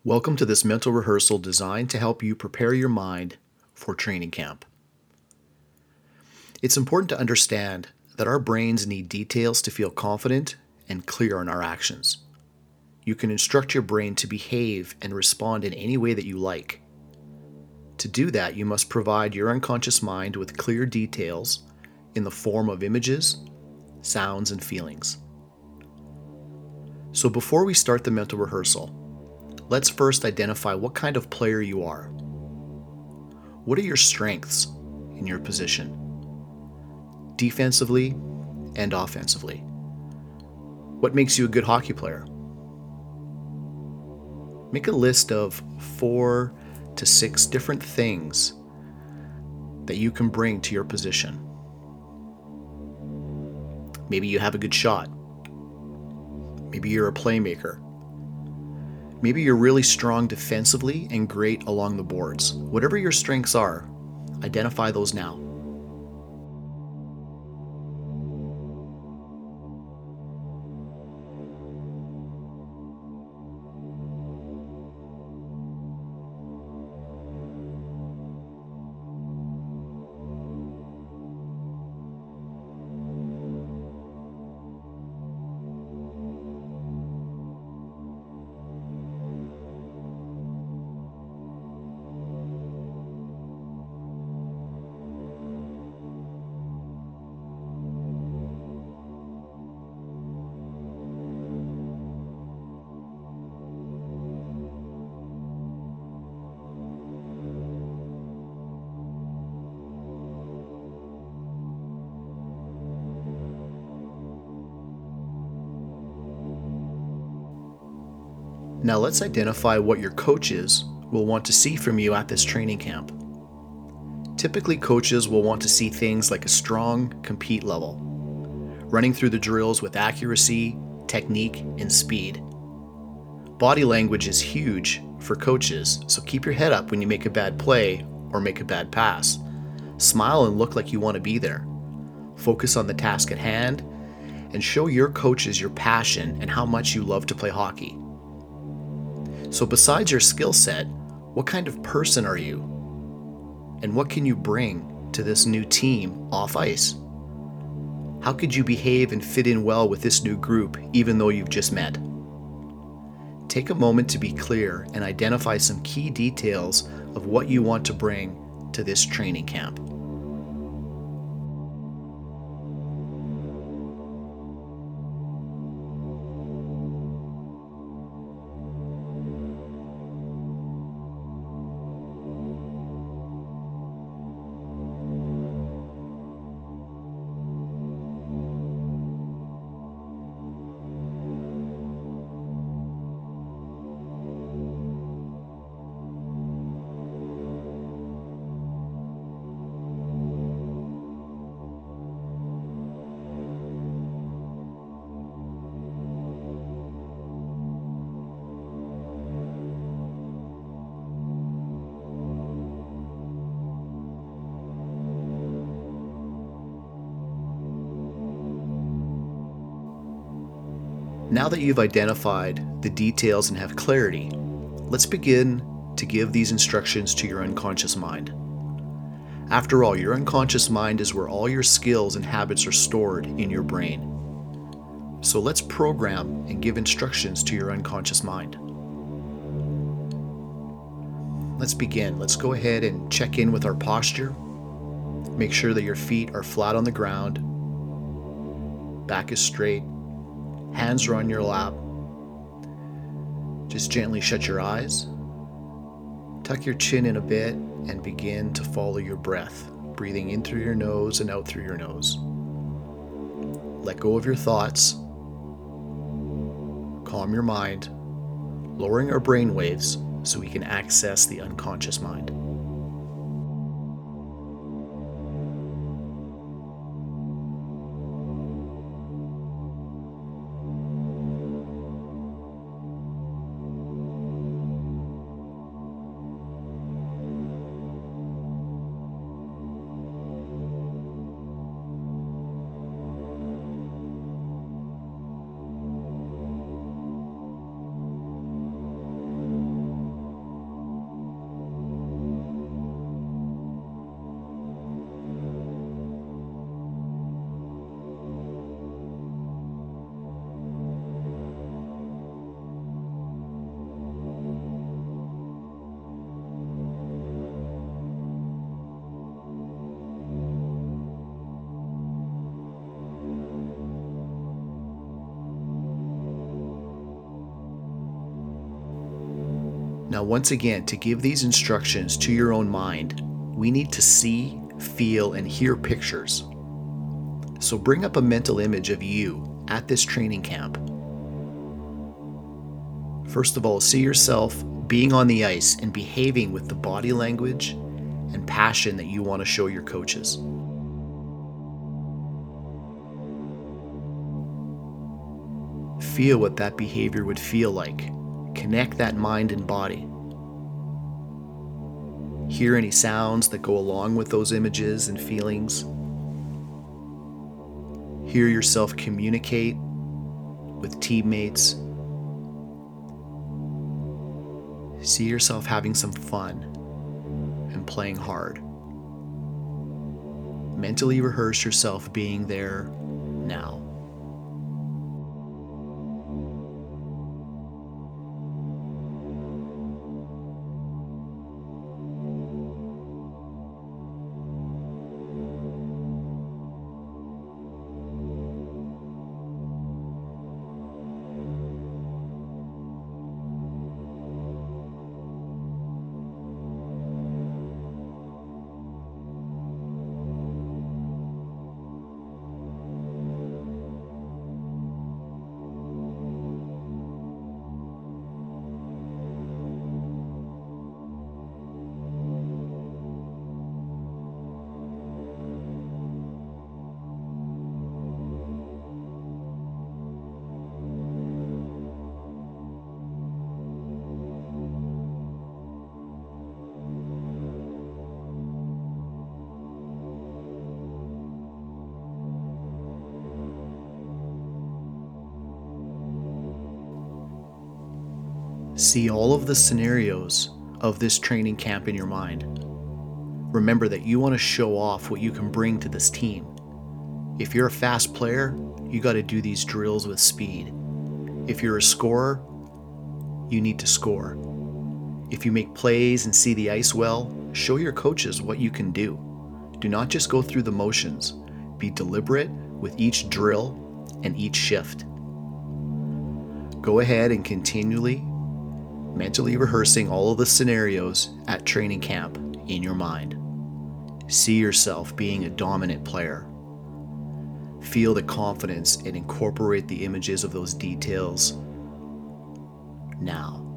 Welcome to this mental rehearsal designed to help you prepare your mind for training camp. It's important to understand that our brains need details to feel confident and clear in our actions. You can instruct your brain to behave and respond in any way that you like. To do that, you must provide your unconscious mind with clear details in the form of images, sounds, and feelings. So before we start the mental rehearsal, let's first identify what kind of player you are. What are your strengths in your position, defensively and offensively? What makes you a good hockey player? Make a list of 4 to 6 different things that you can bring to your position. Maybe you have a good shot. Maybe you're a playmaker. Maybe you're really strong defensively and great along the boards. Whatever your strengths are, identify those now. Now let's identify what your coaches will want to see from you at this training camp. Typically, coaches will want to see things like a strong compete level, running through the drills with accuracy, technique, and speed. Body language is huge for coaches, so keep your head up when you make a bad play or make a bad pass. Smile and look like you want to be there. Focus on the task at hand and show your coaches your passion and how much you love to play hockey. So besides your skill set, what kind of person are you? And what can you bring to this new team off ice? How could you behave and fit in well with this new group even though you've just met? Take a moment to be clear and identify some key details of what you want to bring to this training camp. Now that you've identified the details and have clarity, let's begin to give these instructions to your unconscious mind. After all, your unconscious mind is where all your skills and habits are stored in your brain. So let's program and give instructions to your unconscious mind. Let's begin. Let's go ahead and check in with our posture. Make sure that your feet are flat on the ground, back is straight, hands are on your lap. Just gently shut your eyes, tuck your chin in a bit, and begin to follow your breath, breathing in through your nose and out through your nose. Let go of your thoughts. Calm your mind, lowering our brain waves so we can access the unconscious mind. Now, once again, to give these instructions to your own mind, we need to see, feel, and hear pictures. So bring up a mental image of you at this training camp. First of all, see yourself being on the ice and behaving with the body language and passion that you want to show your coaches. Feel what that behavior would feel like. Connect that mind and body. Hear any sounds that go along with those images and feelings. Hear yourself communicate with teammates. See yourself having some fun and playing hard. Mentally rehearse yourself being there now. See all of the scenarios of this training camp in your mind. Remember that you want to show off what you can bring to this team. If you're a fast player, you got to do these drills with speed. If you're a scorer, you need to score. If you make plays and see the ice well, show your coaches what you can do. Do not just go through the motions. Be deliberate with each drill and each shift. Go ahead and continually mentally rehearsing all of the scenarios at training camp in your mind. See yourself being a dominant player. Feel the confidence and incorporate the images of those details now.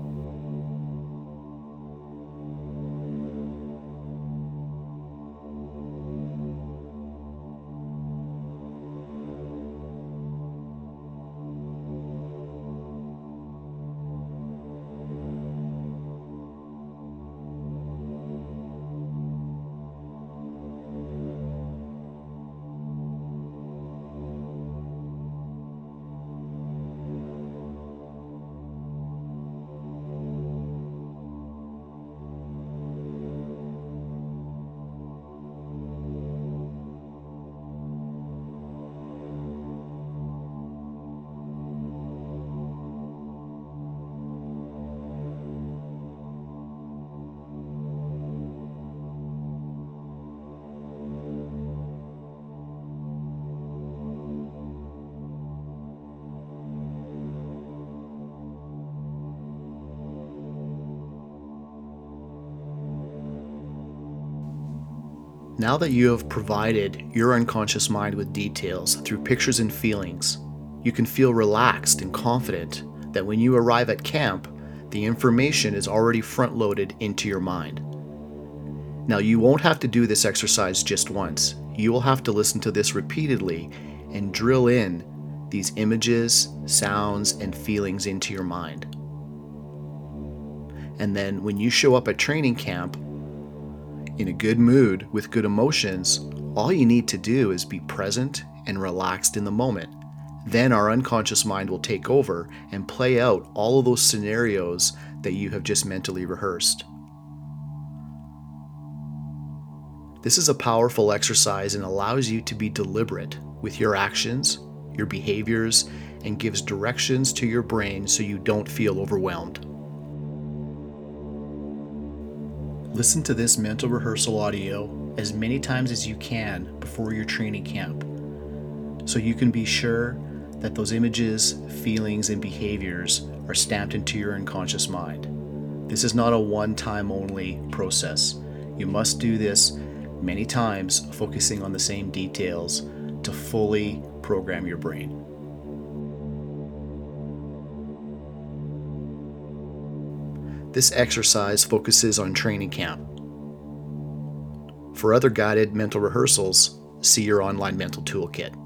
Now that you have provided your unconscious mind with details through pictures and feelings, you can feel relaxed and confident that when you arrive at camp, the information is already front-loaded into your mind. Now, you won't have to do this exercise just once. You will have to listen to this repeatedly and drill in these images, sounds, and feelings into your mind. And then when you show up at training camp, in a good mood with good emotions, all you need to do is be present and relaxed in the moment. Then our unconscious mind will take over and play out all of those scenarios that you have just mentally rehearsed. This is a powerful exercise and allows you to be deliberate with your actions, your behaviors, and gives directions to your brain so you don't feel overwhelmed. Listen to this mental rehearsal audio as many times as you can before your training camp, so you can be sure that those images, feelings, and behaviors are stamped into your unconscious mind. This is not a one-time only process. You must do this many times, focusing on the same details to fully program your brain. This exercise focuses on training camp. For other guided mental rehearsals, see your online mental toolkit.